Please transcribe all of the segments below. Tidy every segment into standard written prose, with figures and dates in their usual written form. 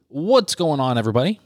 What's going on, everybody?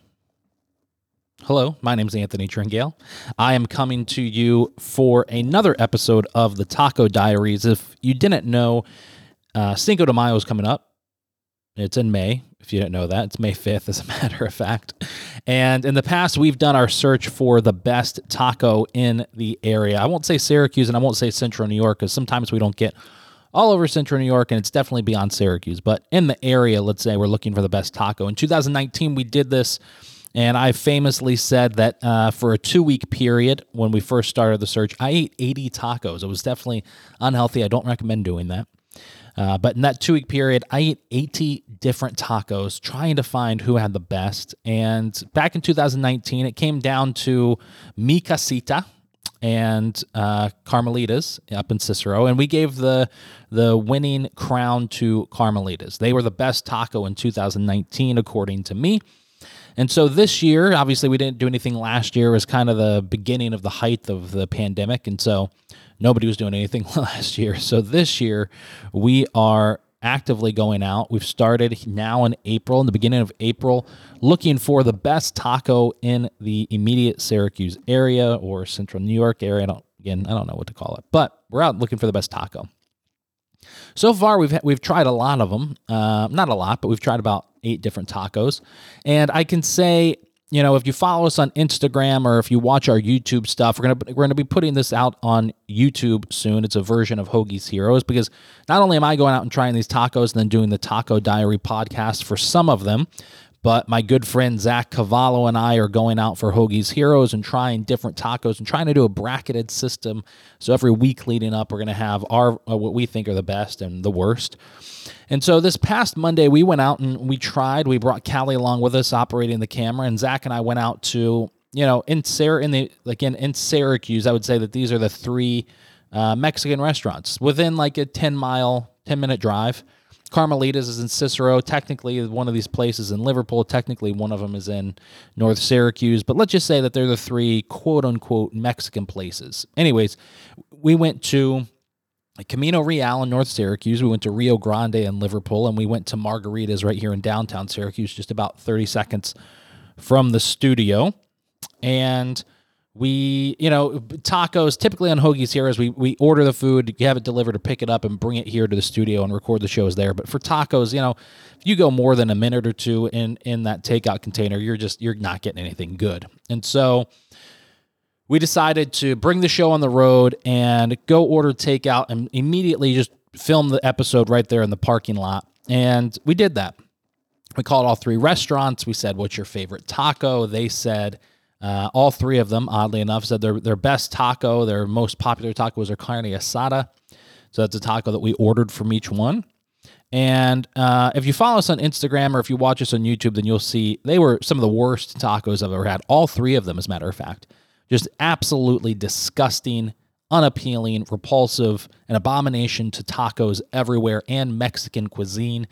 Hello, my name's Anthony Tringale. I am coming to you for another episode of the Taco Diaries. If you didn't know, Cinco de Mayo is coming up. It's in May, if you didn't know that. It's May 5th, as a matter of fact. And in the past, we've done our search for the best taco in the area. I won't say Syracuse and I won't say Central New York, because sometimes we don't get all over Central New York, and it's definitely beyond Syracuse. But in the area, let's say we're looking for the best taco. In 2019, we did this, and I famously said that for a 2-week period, when we first started the search, I ate 80 tacos. It was definitely unhealthy. I don't recommend doing that. But in that 2-week period, I ate 80 different tacos, trying to find who had the best. And back in 2019, it came down to Mi Casita and Carmelita's up in Cicero, and we gave the winning crown to Carmelita's. They were the best taco in 2019, according to me. And so this year, obviously we didn't do anything last year. It was kind of the beginning of the height of the pandemic, and so nobody was doing anything last year. So this year, we are actively going out. We've started now in April, in the beginning of April, looking for the best taco in the immediate Syracuse area or Central New York area. I don't know what to call it, but we're out looking for the best taco. So far, we've tried a lot of them. Not a lot, but we've tried about 8 different tacos. And I can say, if you follow us on Instagram or if you watch our YouTube stuff, we're gonna be putting this out on YouTube soon. It's a version of Hoagie's Heroes, because not only am I going out and trying these tacos and then doing the Taco Diary podcast for some of them, but my good friend Zach Cavallo and I are going out for Hoagie's Heroes and trying different tacos and trying to do a bracketed system. So every week leading up, we're going to have our what we think are the best and the worst. And so this past Monday, we went out and we tried. We brought Callie along with us operating the camera, and Zach and I went out to, in Syracuse, I would say that these are the 3 Mexican restaurants within like a 10-minute drive. Carmelita's is in Cicero. Technically, one of these places in Liverpool. Technically, one of them is in North Syracuse. But let's just say that they're the 3 quote-unquote Mexican places. Anyways, we went to Camino Real in North Syracuse. We went to Rio Grande in Liverpool. And we went to Margarita's right here in downtown Syracuse, just about 30 seconds from the studio. And we, tacos, typically on Hoagie's Heroes, we order the food, you have it delivered or pick it up and bring it here to the studio and record the shows there. But for tacos, if you go more than a minute or two in that takeout container, you're not getting anything good. And so we decided to bring the show on the road and go order takeout and immediately just film the episode right there in the parking lot. And we did that. We called all 3 restaurants. We said, "What's your favorite taco?" They said, all 3 of them, oddly enough, said their best taco, their most popular taco was their carne asada. So that's a taco that we ordered from each one. And if you follow us on Instagram or if you watch us on YouTube, then you'll see they were some of the worst tacos I've ever had. All 3 of them, as a matter of fact. Just absolutely disgusting, unappealing, repulsive, an abomination to tacos everywhere and Mexican cuisine.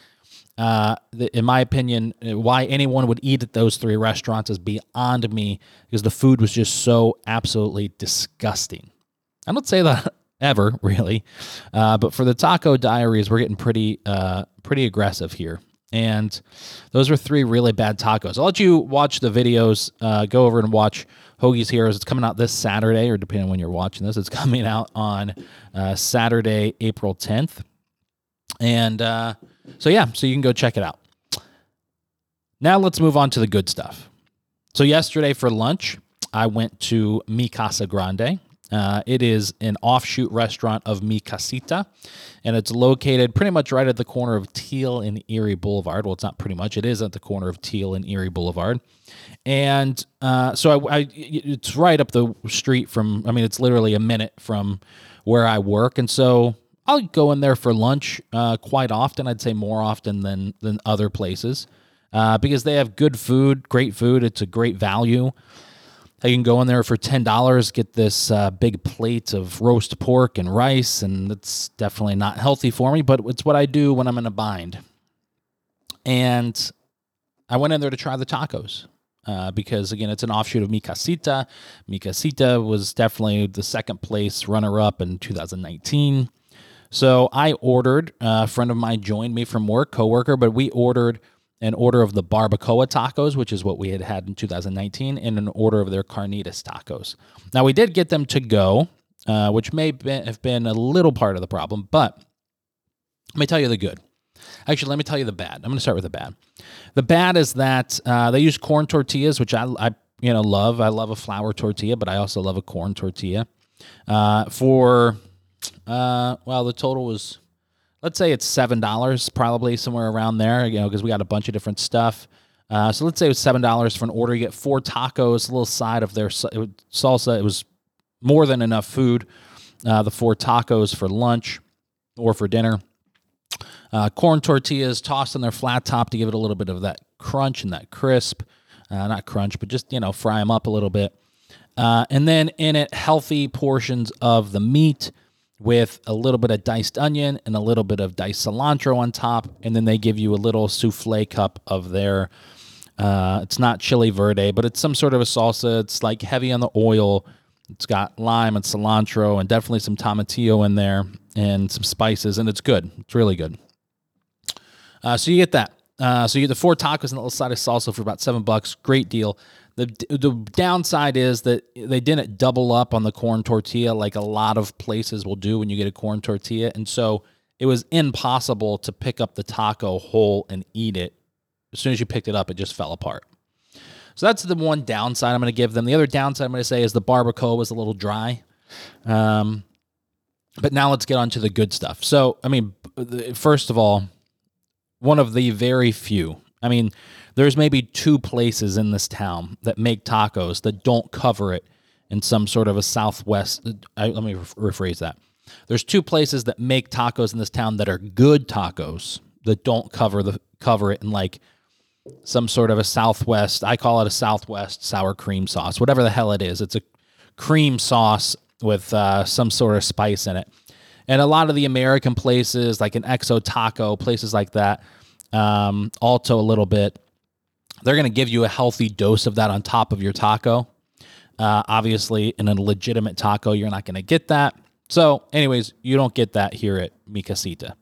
In my opinion, why anyone would eat at those 3 restaurants is beyond me, because the food was just so absolutely disgusting. I don't say that ever, really, but for the Taco Diaries, we're getting pretty aggressive here. And those were 3 really bad tacos. I'll let you watch the videos. Go over and watch Hoagie's Heroes. It's coming out this Saturday, or depending on when you're watching this, it's coming out on Saturday, April 10th. And so you can go check it out. Now let's move on to the good stuff. So yesterday for lunch, I went to Mi Casa Grande. It is an offshoot restaurant of Mi Casita, and it's located pretty much right at the corner of Teal and Erie Boulevard. Well, it's not pretty much. It is at the corner of Teal and Erie Boulevard. And so it's right up the street from, it's literally a minute from where I work. And so I'll go in there for lunch quite often. I'd say more often than other places because they have good food, great food. It's a great value. You can go in there for $10, get this big plate of roast pork and rice, and it's definitely not healthy for me, but it's what I do when I'm in a bind. And I went in there to try the tacos because, again, it's an offshoot of Mi Casita. Mi Casita was definitely the second place runner-up in 2019. So I ordered, a friend of mine joined me from work, coworker, but we ordered an order of the barbacoa tacos, which is what we had in 2019, and an order of their carnitas tacos. Now, we did get them to go, which may have been a little part of the problem, but let me tell you the good. Actually, let me tell you the bad. I'm going to start with the bad. The bad is that they use corn tortillas, which I love. I love a flour tortilla, but I also love a corn tortilla. The total was, let's say it's $7, probably somewhere around there, because we got a bunch of different stuff. So let's say it was $7 for an order. You get 4 tacos, a little side of their salsa. It was more than enough food. The 4 tacos for lunch or for dinner. Corn tortillas tossed on their flat top to give it a little bit of that crunch and that crisp. Not crunch, but just, fry them up a little bit. And then in it, healthy portions of the meat with a little bit of diced onion and a little bit of diced cilantro on top. And then they give you a little souffle cup of their, it's not chili verde, but it's some sort of a salsa. It's like heavy on the oil. It's got lime and cilantro and definitely some tomatillo in there and some spices, and it's good. It's really good. So you get that. So you get the 4 tacos and a little side of salsa for about $7. Great deal. The downside is that they didn't double up on the corn tortilla like a lot of places will do when you get a corn tortilla. And so it was impossible to pick up the taco whole and eat it. As soon as you picked it up, it just fell apart. So that's the one downside I'm going to give them. The other downside I'm going to say is the barbacoa was a little dry. But now let's get on to the good stuff. So, first of all, one of the very few, there's maybe 2 places in this town that make tacos that don't cover it in some sort of a Southwest. Let me rephrase that. There's 2 places that make tacos in this town that are good tacos that don't cover it in like some sort of a Southwest. I call it a Southwest sour cream sauce, whatever the hell it is. It's a cream sauce with some sort of spice in it. And a lot of the American places, like an Exo Taco, places like that, Alto a little bit, they're going to give you a healthy dose of that on top of your taco. Obviously, in a legitimate taco, you're not going to get that. So, anyways, you don't get that here at Mi Casita.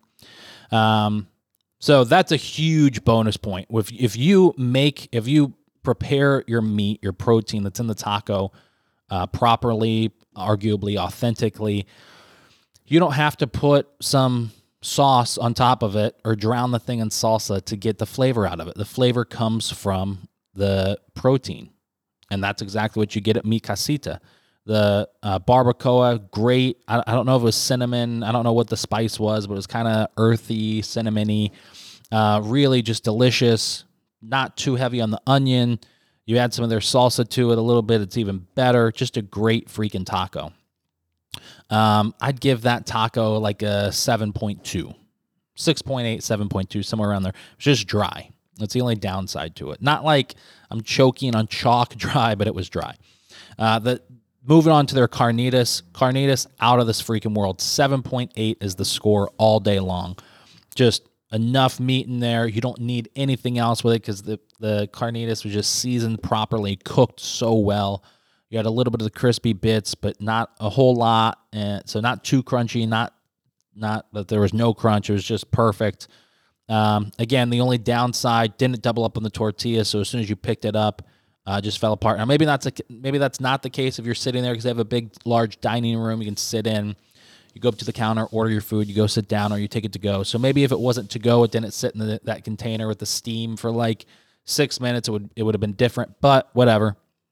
So that's a huge bonus point. If you prepare your meat, your protein that's in the taco properly, arguably authentically, you don't have to put some sauce on top of it or drown the thing in salsa to get the flavor out of it. The flavor comes from the protein, and that's exactly what you get at Mi Casita. The barbacoa, great. I don't know if it was cinnamon. I don't know what the spice was, but it was kind of earthy, cinnamony. Really just delicious. Not too heavy on the onion. You add some of their salsa to it a little bit. It's even better. Just a great freaking taco. I'd give that taco like a 7.2, 6.8, 7.2, somewhere around there. It's just dry. That's the only downside to it. Not like I'm choking on chalk dry, but it was dry. Moving on to their carnitas. Carnitas out of this freaking world. 7.8 is the score all day long. Just enough meat in there. You don't need anything else with it because the carnitas was just seasoned properly, cooked so well. You had a little bit of the crispy bits, but not a whole lot, and so not too crunchy. Not that there was no crunch. It was just perfect. Again, the only downside, didn't double up on the tortilla, so as soon as you picked it up, just fell apart. Now maybe that's not the case if you're sitting there because they have a big, large dining room you can sit in. You go up to the counter, order your food, you go sit down, or you take it to go. So maybe if it wasn't to go, it didn't sit in that container with the steam for like 6 minutes, it would have been different. But whatever.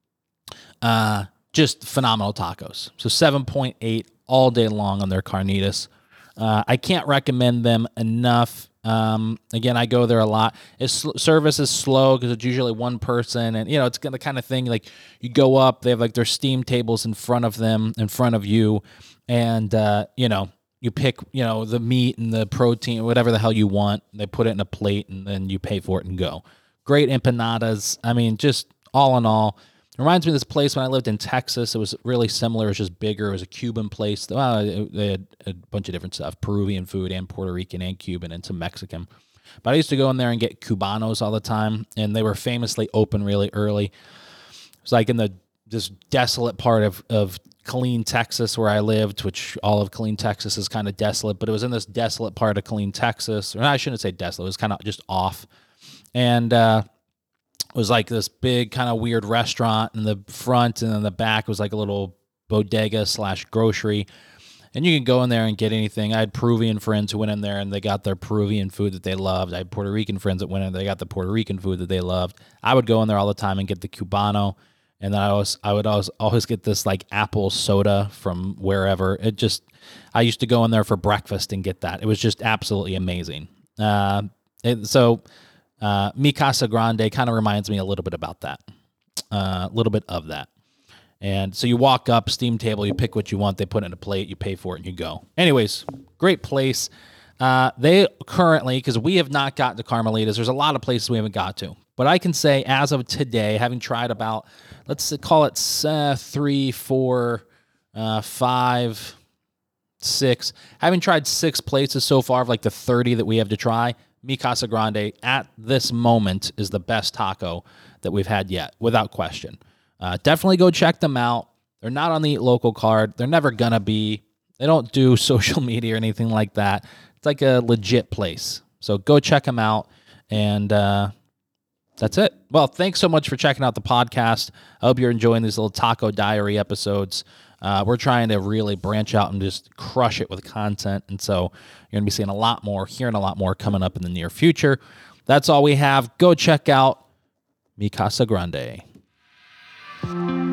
Just phenomenal tacos. So 7.8 all day long on their carnitas. I can't recommend them enough. Again, I go there a lot. Service is slow because it's usually one person, and it's the kind of thing like you go up, they have like their steam tables in front of you, and you pick the meat and the protein, whatever the hell you want. They put it in a plate, and then you pay for it and go. Great empanadas. Just all in all. It reminds me of this place when I lived in Texas. It was really similar. It was just bigger. It was a Cuban place. Well, they had a bunch of different stuff, Peruvian food and Puerto Rican and Cuban and some Mexican. But I used to go in there and get Cubanos all the time, and they were famously open really early. It was like in this desolate part of Killeen, Texas, where I lived, which all of Killeen, Texas is kind of desolate, but it was in this desolate part of Killeen, Texas. Or I shouldn't say desolate. It was kind of just off. And it was like this big kind of weird restaurant in the front, and then the back was like a little bodega / grocery. And you can go in there and get anything. I had Peruvian friends who went in there and they got their Peruvian food that they loved. I had Puerto Rican friends that went in there, they got the Puerto Rican food that they loved. I would go in there all the time and get the Cubano. And then I would always get this like apple soda from wherever. I used to go in there for breakfast and get that. It was just absolutely amazing. Mi Casa Grande kind of reminds me a little bit about that, a little bit of that. And so you walk up, steam table, you pick what you want, they put it in a plate, you pay for it, and you go. Anyways, great place. They currently, because we have not gotten to Carmelitas, there's a lot of places we haven't got to. But I can say, as of today, having tried about, let's call it 3, 4, 5, 6, having tried 6 places so far of like the 30 that we have to try, Mi Casa Grande at this moment is the best taco that we've had yet, without question. Definitely go check them out. They're not on the Eat Local card. They're never going to be. They don't do social media or anything like that. It's like a legit place. So go check them out. And that's it. Well, thanks so much for checking out the podcast. I hope you're enjoying these little Taco Diary episodes. We're trying to really branch out and just crush it with content. And so you're going to be seeing a lot more, hearing a lot more coming up in the near future. That's all we have. Go check out Mi Casa Grande.